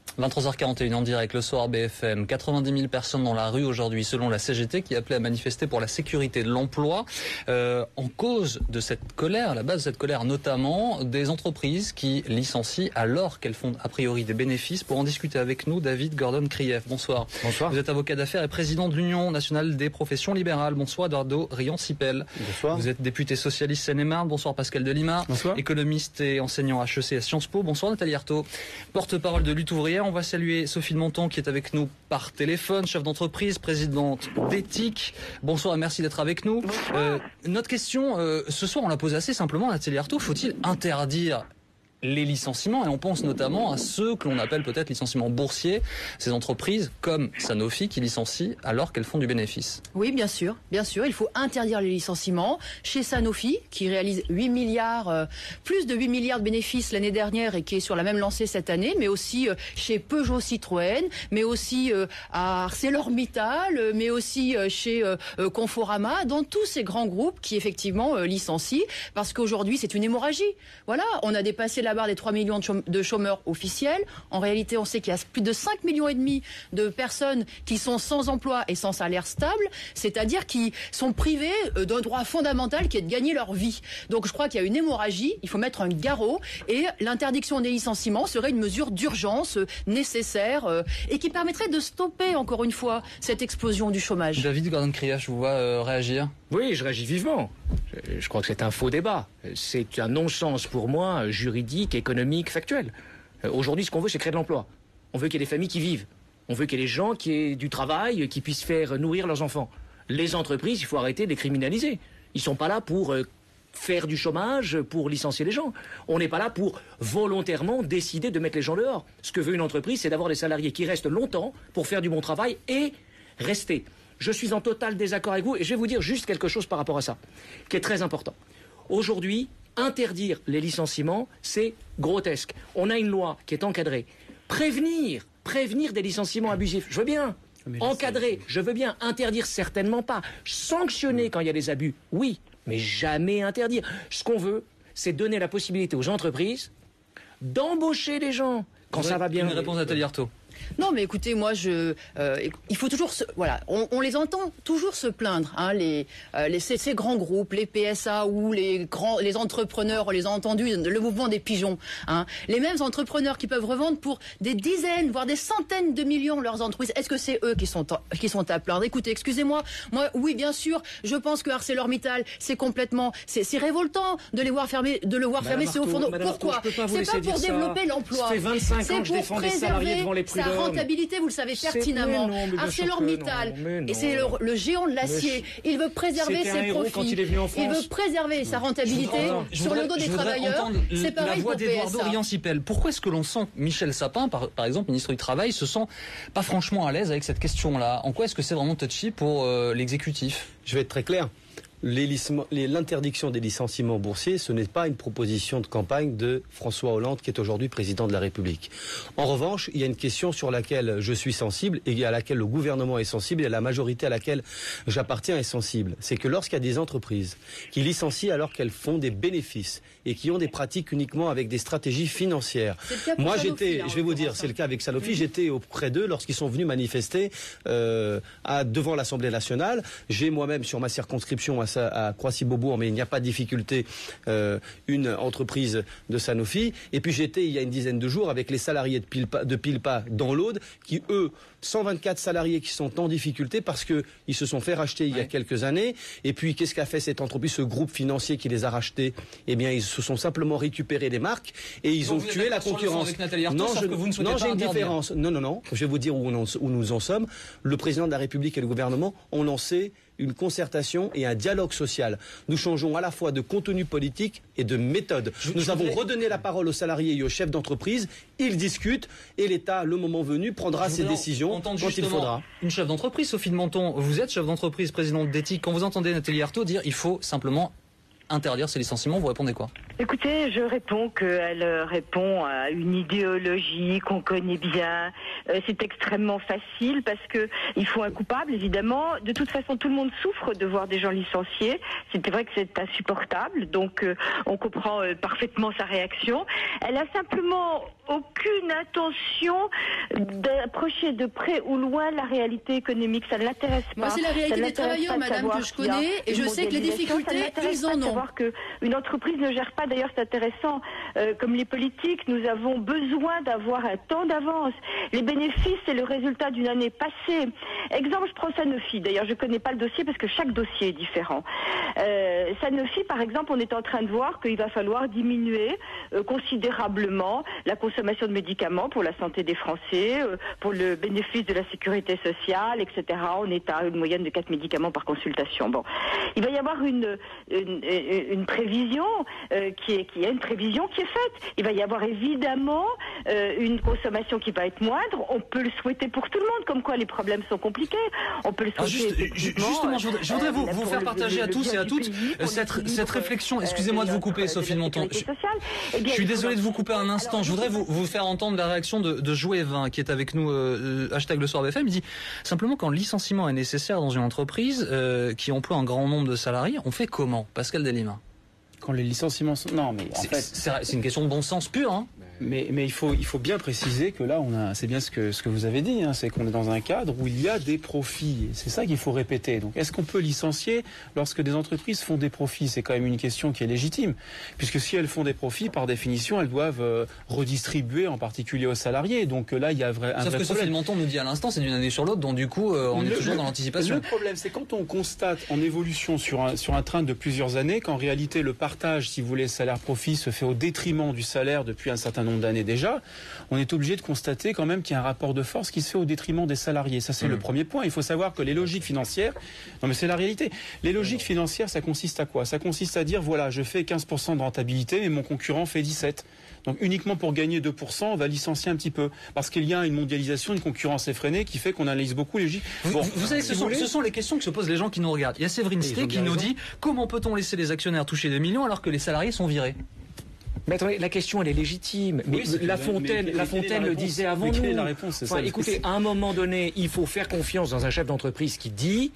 23h41 en direct, le soir BFM. 90 000 personnes dans la rue aujourd'hui, selon la CGT, qui appelait à manifester pour la sécurité de l'emploi. En cause de cette colère, à la base de cette colère, notamment des entreprises qui licencient alors qu'elles font a priori des bénéfices. Pour en discuter avec nous, David Gordon-Krief. Bonsoir. Bonsoir. Vous êtes avocat d'affaires et président de l'Union nationale des professions libérales. Bonsoir Eduardo Rion-Sipel. Bonsoir. Vous êtes député socialiste Seine-et-Marne. Bonsoir Pascal Delima. Bonsoir. Économiste et enseignant HEC à Sciences Po. Bonsoir Nathalie Arthaud, porte-parole de Lutte ouvrière. On va saluer Sophie de Menton qui est avec nous par téléphone, chef d'entreprise, présidente d'Ethique. Bonsoir et merci d'être avec nous. Notre question, ce soir, on la pose assez simplement, Nathalie Arthaud. Faut-il interdire les licenciements, et on pense notamment à ceux que l'on appelle peut-être licenciements boursiers, ces entreprises comme Sanofi qui licencient alors qu'elles font du bénéfice. Oui, bien sûr, il faut interdire les licenciements. Chez Sanofi, qui réalise 8 milliards, plus de 8 milliards de bénéfices l'année dernière et qui est sur la même lancée cette année, mais aussi chez Peugeot Citroën, mais aussi à ArcelorMittal, mais aussi chez Conforama, dans tous ces grands groupes qui effectivement licencient, parce qu'aujourd'hui c'est une hémorragie. Voilà, on a dépassé la barre des 3 millions de chômeurs officiels. En réalité, on sait qu'il y a plus de 5,5 millions de personnes qui sont sans emploi et sans salaire stable, c'est-à-dire qui sont privées d'un droit fondamental qui est de gagner leur vie. Donc je crois qu'il y a une hémorragie, il faut mettre un garrot et l'interdiction des licenciements serait une mesure d'urgence nécessaire et qui permettrait de stopper encore une fois cette explosion du chômage. David Gordon-Krief, je vous vois réagir. Oui, je réagis vivement. Je crois que c'est un faux débat. C'est un non-sens pour moi, juridique, économique, factuel. Aujourd'hui, ce qu'on veut, c'est créer de l'emploi. On veut qu'il y ait des familles qui vivent. On veut qu'il y ait des gens qui aient du travail, qui puissent faire nourrir leurs enfants. Les entreprises, il faut arrêter de les criminaliser. Ils sont pas là pour faire du chômage, pour licencier les gens. On n'est pas là pour volontairement décider de mettre les gens dehors. Ce que veut une entreprise, c'est d'avoir des salariés qui restent longtemps pour faire du bon travail et rester. Je suis en total désaccord avec vous et je vais vous dire juste quelque chose par rapport à ça, qui est très important. Aujourd'hui, interdire les licenciements, c'est grotesque. On a une loi qui est encadrée. Prévenir des licenciements abusifs, je veux bien. Encadrer, je veux bien. Interdire, certainement pas. Sanctionner quand il y a des abus, oui, mais jamais interdire. Ce qu'on veut, c'est donner la possibilité aux entreprises d'embaucher des gens quand ça va bien. Une réponse Nathalie Arthaud. Non, mais écoutez, moi, il faut toujours, on les entend toujours se plaindre, hein, ces grands groupes, les PSA ou les entrepreneurs, on les a entendus, le mouvement des pigeons, hein, les mêmes entrepreneurs qui peuvent revendre pour des dizaines, voire des centaines de millions leurs entreprises. Est-ce que c'est eux qui sont à plaindre? Écoutez, excusez-moi, moi, oui, bien sûr, je pense que ArcelorMittal, c'est révoltant de le voir fermer ses hauts fourneaux. Pourquoi? C'est pas pour développer l'emploi. Ça fait 25 ans que je défends des salariés devant les prud'hommes. Rentabilité, vous le savez pertinemment. ArcelorMittal, et c'est le géant de l'acier. Il veut préserver ses profits. Il veut préserver sa rentabilité sur le dos des travailleurs. C'est pareil pour PSA. La voix d'Eduardo Rion-Sipel. Pourquoi est-ce que l'on sent que Michel Sapin, par exemple, ministre du Travail, se sent pas franchement à l'aise avec cette question-là? En quoi est-ce que c'est vraiment touchy pour l'exécutif? Je vais être très clair. L'interdiction des licenciements boursiers, ce n'est pas une proposition de campagne de François Hollande, qui est aujourd'hui président de la République. En revanche, il y a une question sur laquelle je suis sensible et à laquelle le gouvernement est sensible et la majorité à laquelle j'appartiens est sensible. C'est que lorsqu'il y a des entreprises qui licencient alors qu'elles font des bénéfices et qui ont des pratiques uniquement avec des stratégies financières. Moi, je vais vous dire, c'est le cas avec Sanofi, j'étais auprès d'eux lorsqu'ils sont venus manifester devant l'Assemblée nationale. J'ai moi-même sur ma circonscription à Croissy-Beaubourg, mais il n'y a pas de difficulté, une entreprise de Sanofi. Et puis j'étais il y a une dizaine de jours avec les salariés de Pilpa dans l'Aude, qui eux, 124 salariés qui sont en difficulté parce qu'ils se sont fait racheter il y a quelques années. Et puis qu'est-ce qu'a fait cette entreprise, ce groupe financier qui les a rachetés? Eh bien, ils se sont simplement récupérés des marques et ils ont tué la concurrence. Non, j'ai une différence. Non. Je vais vous dire où nous en sommes. Le président de la République et le gouvernement ont lancé une concertation et un dialogue social. Nous changeons à la fois de contenu politique et de méthode. Nous avons redonné la parole aux salariés et aux chefs d'entreprise. Ils discutent et l'État, le moment venu, prendra ses décisions quand il faudra. Une chef d'entreprise, Sophie de Menton, vous êtes chef d'entreprise, présidente d'Ethique. Quand vous entendez Nathalie Arthaud dire il faut simplement interdire ces licenciements, vous répondez quoi? Écoutez, je réponds qu'elle répond à une idéologie qu'on connaît bien. C'est extrêmement facile parce que il faut un coupable, évidemment. De toute façon, tout le monde souffre de voir des gens licenciés. C'est vrai que c'est insupportable, donc on comprend parfaitement sa réaction. Elle a simplement aucune intention d'approcher de près ou loin la réalité économique. Ça ne l'intéresse pas. Moi, c'est la réalité des travailleurs, madame, que je connais, et je sais que les difficultés, ils en ont. Savoir qu'une entreprise ne gère pas, d'ailleurs c'est intéressant, comme les politiques, nous avons besoin d'avoir un temps d'avance. Les bénéfices, c'est le résultat d'une année passée. Exemple, je prends Sanofi. D'ailleurs, je ne connais pas le dossier parce que chaque dossier est différent. Sanofi, par exemple, on est en train de voir qu'il va falloir diminuer considérablement la consommation de médicaments pour la santé des Français, pour le bénéfice de la sécurité sociale, etc. On est à une moyenne de 4 médicaments par consultation. Bon, il va y avoir une prévision qui est une prévision qui est faite. Il va y avoir évidemment une consommation qui va être moindre. On peut le souhaiter pour tout le monde, comme quoi les problèmes sont compliqués. On peut le souhaiter. Justement, je voudrais vous faire partager à tous et à toutes cette réflexion. Excusez-moi de vous couper, Sophie Monton. Je suis désolé de vous couper un instant. Je voudrais vous faire entendre la réaction de Jouet20 qui est avec nous, hashtag le soir BFM. Il dit simplement quand le licenciement est nécessaire dans une entreprise qui emploie un grand nombre de salariés, on fait comment? Pascal Delima. Quand les licenciements sont... Non, mais en fait... C'est une question de bon sens pur, hein. Mais il faut bien préciser que là, c'est bien ce que vous avez dit, hein, c'est qu'on est dans un cadre où il y a des profits. C'est ça qu'il faut répéter. Donc, est-ce qu'on peut licencier lorsque des entreprises font des profits? C'est quand même une question qui est légitime, puisque si elles font des profits, par définition, elles doivent redistribuer, en particulier aux salariés. Donc là, il y a un vrai Sauf que Sophie Monton nous dit à l'instant, c'est d'une année sur l'autre, donc du coup, on est toujours dans l'anticipation. Le problème, c'est quand on constate en évolution sur un train de plusieurs années, qu'en réalité, le partage, si vous voulez, salaire-profit se fait au détriment du salaire depuis un certain nombre d'années déjà, on est obligé de constater quand même qu'il y a un rapport de force qui se fait au détriment des salariés. Ça, c'est le premier point. Il faut savoir que les logiques financières... Non, mais c'est la réalité. Les logiques financières, ça consiste à quoi? Ça consiste à dire, voilà, je fais 15% de rentabilité, mais mon concurrent fait 17%. Donc uniquement pour gagner 2%, on va licencier un petit peu. Parce qu'il y a une mondialisation, une concurrence effrénée qui fait qu'on analyse beaucoup les logiques. Vous savez, ce sont les questions que se posent les gens qui nous regardent. Il y a Séverine Sté qui nous dit comment peut-on laisser les actionnaires toucher 2 millions alors que les salariés sont virés? Mais attendez, la question elle est légitime. Mais La Fontaine le disait avant nous. La réponse, écoutez, à un moment donné, il faut faire confiance dans un chef d'entreprise qui dit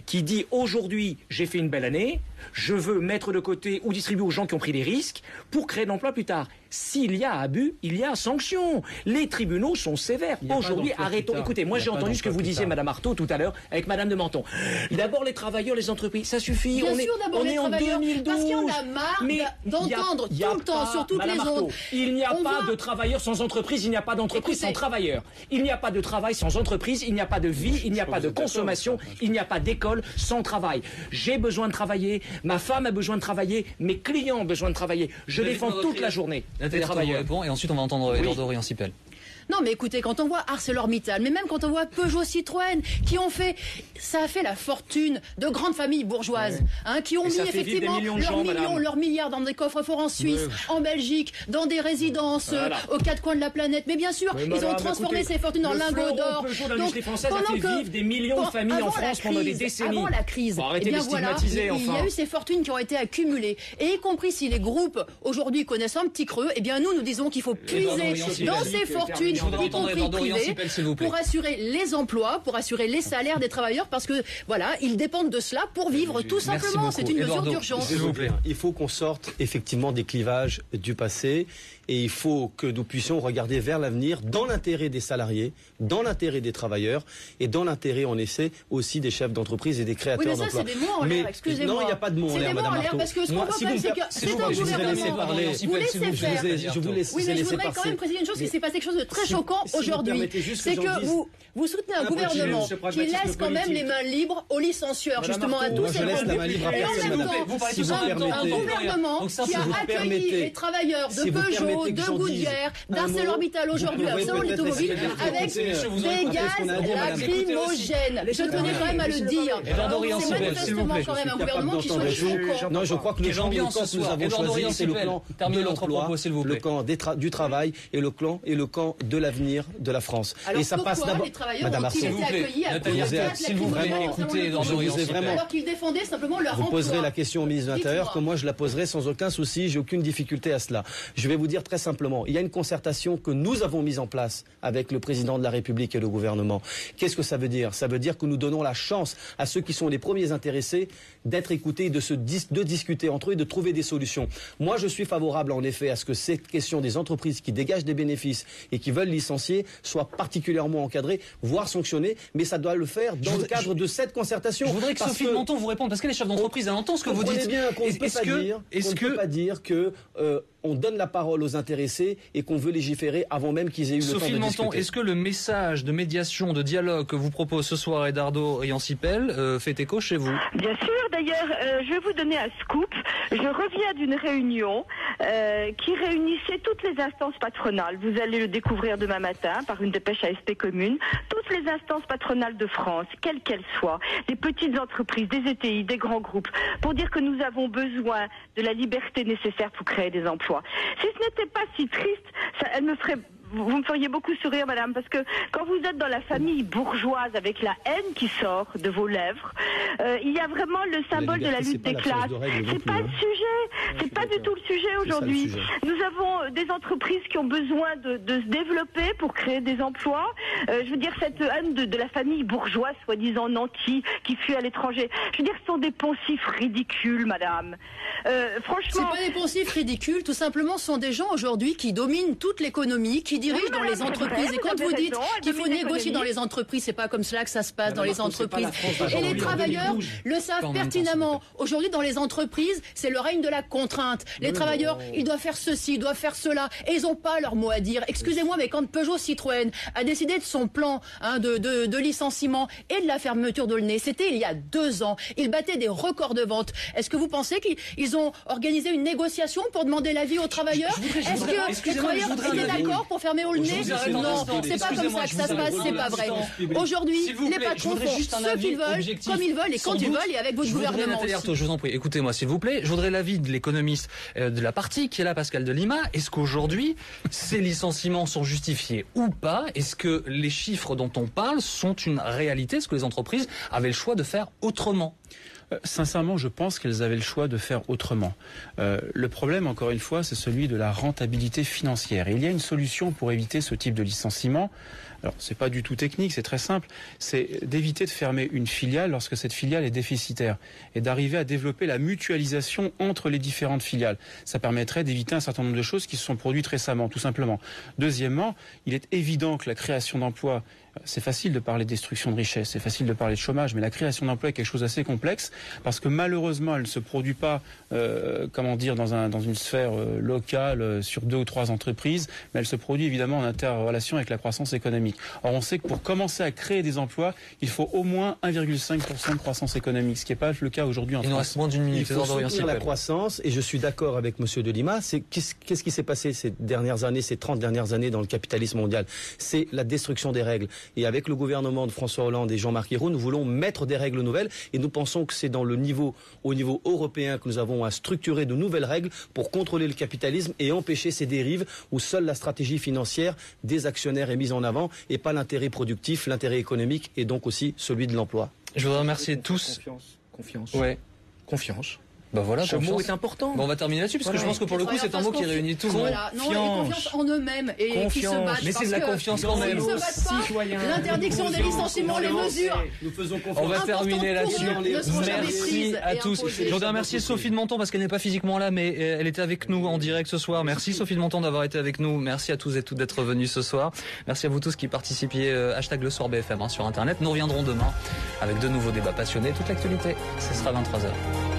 aujourd'hui j'ai fait une belle année, je veux mettre de côté ou distribuer aux gens qui ont pris des risques pour créer de l'emploi plus tard. S'il y a abus, il y a sanction. Les tribunaux sont sévères. Aujourd'hui, arrêtons. Écoutez, moi j'ai entendu ce que vous disiez, Madame Arthaud, tout à l'heure, avec Madame de Menton. D'abord les travailleurs, les entreprises, ça suffit. Bien sûr, d'abord les travailleurs, 2012. Parce qu'il y en a marre d'entendre tout le temps sur toutes les ondes. Il n'y a pas de travailleurs sans entreprise, il n'y a pas d'entreprise sans travailleurs. Il n'y a pas de travail sans entreprise, il n'y a pas de vie, il n'y a pas de consommation, il n'y a pas d'école sans travail. J'ai besoin de travailler, ma femme a besoin de travailler, mes clients ont besoin de travailler. Je défends toute la journée. Les travailleurs. Et ensuite on va entendre Édouard Dorian-Sipel. Non, mais écoutez, quand on voit ArcelorMittal, mais même quand on voit Peugeot, Citroën, ça a fait la fortune de grandes familles bourgeoises, qui ont mis effectivement leurs milliards dans des coffres-forts en Suisse, en Belgique, dans des résidences aux quatre coins de la planète. Mais bien sûr, ils ont transformé ces fortunes en lingots d'or. L'industrie française a fait vivre des millions de familles en France pendant des décennies. Avant la crise, il y a eu ces fortunes qui ont été accumulées, et y compris si les groupes aujourd'hui connaissent un petit creux, eh bien nous disons qu'il faut puiser dans ces fortunes, y compris privées, pour assurer les emplois, pour assurer les salaires des travailleurs, parce que voilà, ils dépendent de cela pour vivre tout simplement. C'est une mesure d'urgence. S'il vous plaît. Il faut qu'on sorte effectivement des clivages du passé. Et il faut que nous puissions regarder vers l'avenir dans l'intérêt des salariés, dans l'intérêt des travailleurs et dans l'intérêt, on essaie, aussi des chefs d'entreprise et des créateurs d'emplois. Oui, mais ça, c'est des mots en l'air, excusez-moi. Non, il n'y a pas de mots en l'air, Madame Arthaud. Parce que ce qu'on rappelle, c'est que c'est un gouvernement. Vous laissez faire. Oui, mais je voudrais quand même préciser une chose, qu'il s'est passé quelque chose de très choquant aujourd'hui. C'est que vous soutenez un gouvernement qui laisse quand même les mains libres aux licencieurs, justement, à tous ces groupes. Et en même temps, un gouvernement qui a accueilli les travailleurs de Peugeot, de Goodyear, d'ArcelorMittal aujourd'hui, Arcelor l'automobile, avec des gaz lacrymogènes. Je tenais quand même à le dire. C'est manifestement quand même un gouvernement qui soit choquant. Non, je crois que le plan que nous avons choisi, c'est le plan de l'emploi, le camp du travail et le camp de de l'avenir de la France. Alors et ça passe d'abord. Les travailleurs Madame ont-ils été accueillis à s'il vous plaît, écoutez, alors qu'ils défendaient simplement leur emploi. Vous poserez la question au ministre de l'Intérieur, que moi je la poserai sans aucun souci, j'ai aucune difficulté à cela. Je vais vous dire très simplement, il y a une concertation que nous avons mise en place avec le président de la République et le gouvernement. Qu'est-ce que ça veut dire? Ça veut dire que nous donnons la chance à ceux qui sont les premiers intéressés d'être écoutés, de discuter entre eux et de trouver des solutions. Moi, je suis favorable en effet à ce que cette question des entreprises qui dégagent des bénéfices et qui veulent licencier soit particulièrement encadrée, voire sanctionnée, mais ça doit le faire dans le cadre de cette concertation. Je voudrais que Sophie de Menton vous réponde, parce qu'elle est chef d'entreprise, elle entend ce que vous dites. Bien qu'on ne peut pas dire que on donne la parole aux intéressés et qu'on veut légiférer avant même qu'ils aient eu le temps de discuter. Sophie Menton, est-ce que le message de médiation, de dialogue que vous propose ce soir Eduardo Riancipel fait écho chez vous? Bien sûr, d'ailleurs, je vais vous donner un scoop. Je reviens d'une réunion qui réunissait toutes les instances patronales. Vous allez le découvrir demain matin par une dépêche AFP commune. Toutes les instances patronales de France, quelles qu'elles soient, des petites entreprises, des ETI, des grands groupes, pour dire que nous avons besoin de la liberté nécessaire pour créer des emplois. Si ce n'était pas si triste, vous me feriez beaucoup sourire, madame, parce que quand vous êtes dans la famille bourgeoise avec la haine qui sort de vos lèvres, il y a vraiment le symbole de la lutte des classes. C'est pas le sujet. C'est pas du tout le sujet aujourd'hui. Nous avons des entreprises qui ont besoin de se développer pour créer des emplois. Je veux dire, cette haine de la famille bourgeoise, soi-disant nantie, qui fuit à l'étranger. Je veux dire, ce sont des poncifs ridicules, madame. Franchement. C'est pas des poncifs ridicules, tout simplement, ce sont des gens aujourd'hui qui dominent toute l'économie, qui dirigent dans les entreprises. Et quand vous dites qu'il faut négocier dans les entreprises, c'est pas comme cela que ça se passe dans les entreprises. Et les travailleurs le savent pertinemment. Aujourd'hui, dans les entreprises, c'est le règne de la contrainte. Les travailleurs, ils doivent faire ceci, ils doivent faire cela, et ils n'ont pas leur mot à dire. Excusez-moi, mais quand Peugeot Citroën a décidé de son plan de licenciement et de la fermeture de l'Aulnay, c'était il y a 2 ans. Ils battaient des records de vente. Est-ce que vous pensez qu'ils ont organisé une négociation pour demander l'avis aux travailleurs? Est-ce que les travailleurs étaient d'accord pour fermer Aulnay? Non, c'est pas comme ça que ça se passe, c'est pas vrai. Aujourd'hui, les patrons font ce qu'ils veulent, comme ils veulent et quand ils veulent et avec votre gouvernement aussi. Je vous en prie, écoutez-moi s'il vous plaît. Je voudrais l'avis de l'économiste de la partie qui est là, Pascal de Lima. Est-ce qu'aujourd'hui, ces licenciements sont justifiés ou pas? Est-ce que les chiffres dont on parle sont une réalité? Est-ce que les entreprises avaient le choix de faire autrement? Sincèrement, je pense qu'elles avaient le choix de faire autrement. Le problème, encore une fois, c'est celui de la rentabilité financière. Et il y a une solution pour éviter ce type de licenciement. Alors, c'est pas du tout technique, c'est très simple. C'est d'éviter de fermer une filiale lorsque cette filiale est déficitaire et d'arriver à développer la mutualisation entre les différentes filiales. Ça permettrait d'éviter un certain nombre de choses qui se sont produites récemment, tout simplement. Deuxièmement, il est évident que la création d'emplois, c'est facile de parler de destruction de richesse, c'est facile de parler de chômage, mais la création d'emplois est quelque chose d'assez complexe parce que malheureusement, elle ne se produit pas, dans une sphère locale sur 2 ou 3 entreprises, mais elle se produit évidemment en interrelation avec la croissance économique. Or, on sait que pour commencer à créer des emplois, il faut au moins 1,5% de croissance économique, ce qui n'est pas le cas aujourd'hui en France. Il nous reste moins d'1 minute. Il faut soutenir la croissance, et je suis d'accord avec Monsieur de Lima. Qu'est-ce qui s'est passé ces 30 dernières années dans le capitalisme mondial? C'est la destruction des règles. Et avec le gouvernement de François Hollande et Jean-Marc Ayrault, nous voulons mettre des règles nouvelles, et nous pensons que c'est au niveau européen que nous avons à structurer de nouvelles règles pour contrôler le capitalisme et empêcher ces dérives où seule la stratégie financière des actionnaires est mise en avant et pas l'intérêt productif, l'intérêt économique et donc aussi celui de l'emploi. Je voudrais remercier tous. Confiance. Ouais. Confiance. Ben voilà, ce mot est important. Bon, on va terminer là-dessus parce que je pense que pour le coup c'est un mot qui réunit tout le monde. Voilà. Non, et confiance en eux-mêmes et qui se battent. Mais c'est de la confiance quand même. Ils se battent pas. L'interdiction des licenciements, les mesures. Nous faisons confiance. On va terminer là-dessus. Merci à tous. Je voudrais remercier Sophie de Menton parce qu'elle n'est pas physiquement là, mais elle était avec nous en direct ce soir. Merci Sophie de Menton d'avoir été avec nous. Merci à tous et toutes d'être venus ce soir. Merci à vous tous qui participiez. Hashtag le soir BFM sur Internet. Nous reviendrons demain avec de nouveaux débats passionnés. Toute l'actualité, ce sera 23h.